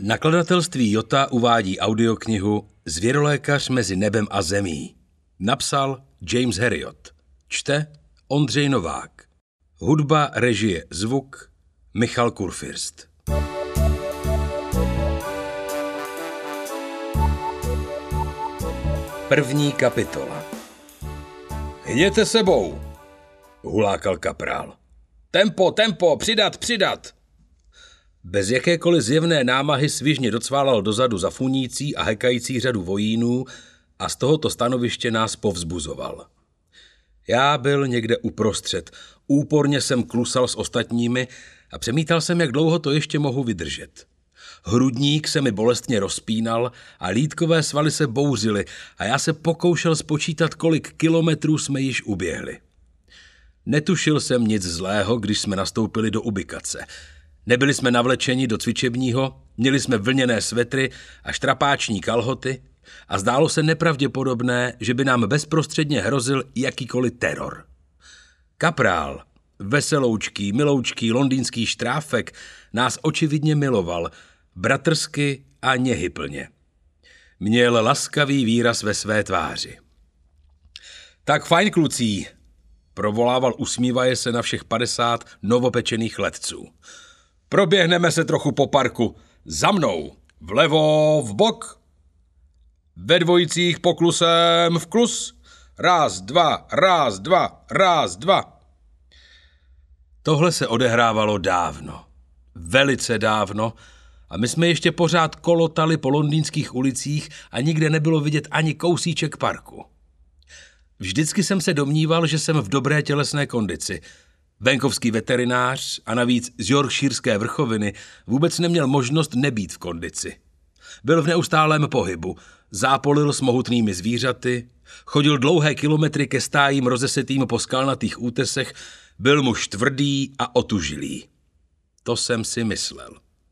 Nakladatelství Jota uvádí audioknihu Zvěrolékař mezi nebem a zemí. Napsal James Herriot. Čte Ondřej Novák. Hudba, režie, zvuk Michal Kurfürst. První kapitola. Hněte sebou, hulákal kaprál. Tempo, tempo, přidat! Bez jakékoliv zjevné námahy svižně docválal dozadu zafunící a hekající řadu vojínů a z tohoto stanoviště nás povzbuzoval. Já byl někde uprostřed, úporně jsem klusal s ostatními a přemítal jsem, jak dlouho to ještě mohu vydržet. Hrudník se mi bolestně rozpínal a lýtkové svaly se bouřily a já se pokoušel spočítat, kolik kilometrů jsme již uběhli. Netušil jsem nic zlého, když jsme nastoupili do ubikace. Nebyli jsme navlečeni do cvičebního, měli jsme vlněné svetry a štrapáční kalhoty a zdálo se nepravděpodobné, že by nám bezprostředně hrozil jakýkoliv teror. Kaprál, veseloučký, miloučký londýnský štráfek, nás očividně miloval, bratrsky a něhyplně. Měl laskavý výraz ve své tváři. Tak fajn, klucí, provolával usmívaje se na všech 50 novopečených letců. Proběhneme se trochu po parku. Za mnou. Vlevo, vbok. Ve dvojicích poklusem vklus. Ráz, dva. Tohle se odehrávalo dávno. Velice dávno. A my jsme ještě pořád kolotali po londýnských ulicích a nikde nebylo vidět ani kousíček parku. Vždycky jsem se domníval, že jsem v dobré tělesné kondici. Venkovský veterinář a navíc z Yorkshirské vrchoviny vůbec neměl možnost nebýt v kondici. Byl v neustálém pohybu, zápolil s mohutnými zvířaty, chodil dlouhé kilometry ke stájím rozesetým po skalnatých útesech, byl muž tvrdý a otužilý. To jsem si myslel.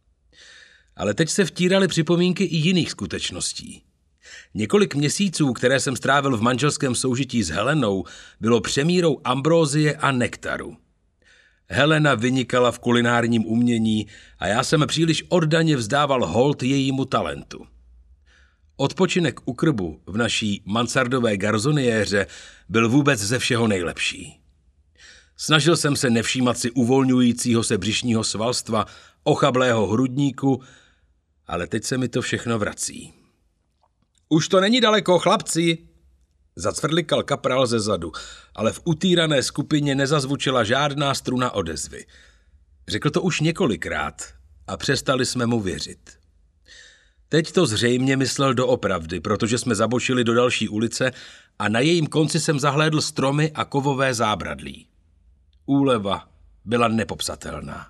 Ale teď se vtíraly připomínky i jiných skutečností. Několik měsíců, které jsem strávil v manželském soužití s Helenou, bylo přemírou ambrózie a nektaru. Helena vynikala v kulinárním umění a já jsem příliš oddaně vzdával hold jejímu talentu. Odpočinek u krbu v naší mansardové garzoniéře byl vůbec ze všeho nejlepší. Snažil jsem se nevšímat si uvolňujícího se břišního svalstva, ochablého hrudníku, ale teď se mi to všechno vrací. Už to není daleko, chlapci, zacvrlikal kaprál ze zadu, ale v utýrané skupině nezazvučila žádná struna odezvy. Řekl to už několikrát a přestali jsme mu věřit. Teď to zřejmě myslel doopravdy, protože jsme zabočili do další ulice a na jejím konci jsem zahlédl stromy a kovové zábradlí. Úleva byla nepopsatelná.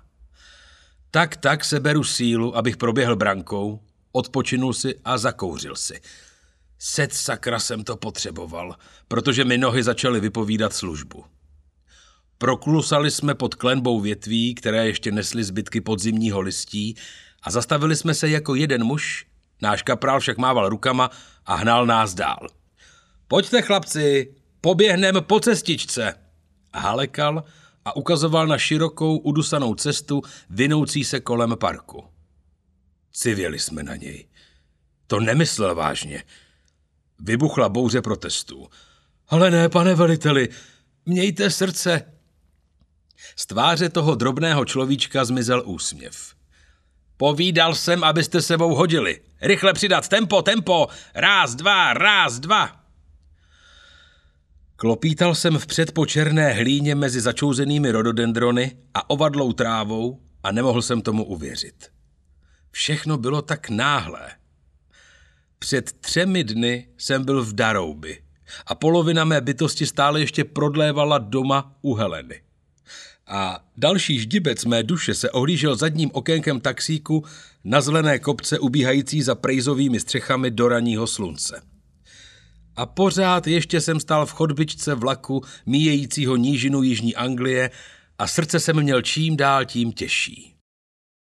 Tak seberu sílu, abych proběhl brankou, odpočinul si a zakouřil si. Set sakra jsem to potřeboval, protože mi nohy začaly vypovídat službu. Proklusali jsme pod klenbou větví, které ještě nesly zbytky podzimního listí a zastavili jsme se jako jeden muž, náš kaprál však mával rukama a hnal nás dál. Pojďte, chlapci, poběhneme po cestičce, halekal a ukazoval na širokou udusanou cestu vinoucí se kolem parku. Civěli jsme na něj. To nemyslel vážně. Vybuchla bouře protestů. Ale ne, pane veliteli, mějte srdce. Z tváře toho drobného človíčka zmizel úsměv. Povídal jsem, abyste sebou hodili. Rychle přidat, tempo, ráz, dva. Klopítal jsem vpřed po černé hlíně mezi začouzenými rododendrony a ovadlou trávou a nemohl jsem tomu uvěřit. Všechno bylo tak náhlé. Před 3 dny jsem byl v Darouby a polovina mé bytosti stále ještě prodlévala doma u Heleny. A další ždibec mé duše se ohlížel zadním okénkem taxíku na zelené kopce ubíhající za prejzovými střechami do ranního slunce. A pořád ještě jsem stál v chodbičce vlaku míjejícího nížinu jižní Anglie a srdce jsem měl čím dál tím těžší.